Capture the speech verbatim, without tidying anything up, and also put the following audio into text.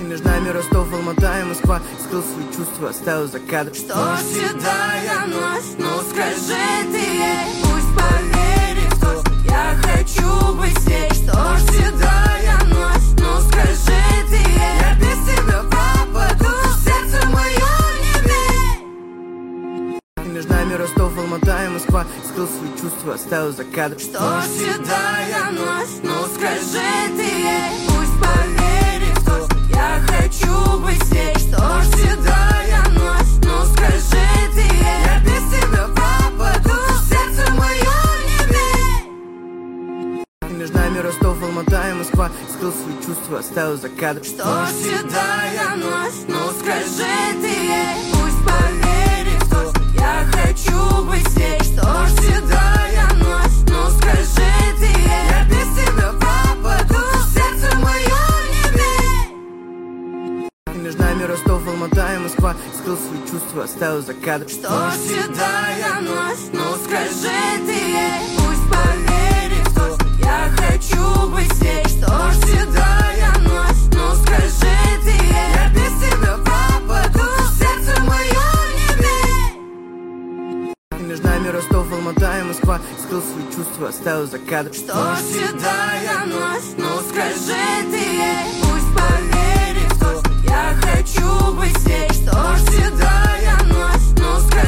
Между нами Ростов, Алмата и Москва. Скрыл свои чувства, оставил за кадром. Что ж, седая ночь, ну скажи ты ей, пусть поверит в то, что я хочу быть с ней. Что ж, седая ночь, ну скажи ты ей, я без тебя пропаду, сердце мое не бей. Между нами Ростов, Алмата и Москва. Скрыл свои чувства, оставил за кадром. Что ж, седая ночь, ну скажи ты ей, пусть поверит в то, что я хочу быть с ней. Что ж, седая ночь, ну скажи ты ей, я без тебя пропаду, сердце мое не бей. Между нами Ростов, Алмата и Москва. Скрыл свои чувства, оставил за кадром. Что ж, седая ночь, ну скажи ты ей, пусть поверит в то, что я хочу быть с ней. Что ж, седая ночь, ну скажи ты ей, я без тебя пропаду, сердце мое не бей. Между нами Ростов, Алмата и Москва. Скрыл свои чувства, оставил за кадром. Что ж, седая ночь, ну скажи ты ей, пусть поверит в то, что я хочу быть с ней. Что ж, седая ночь, ну скажи ты ей, я без тебя пропаду, сердце мое не бей. Между нами Ростов, Алмата и Москва. Скрыл свои чувства, оставил за кадром. Что ж, седая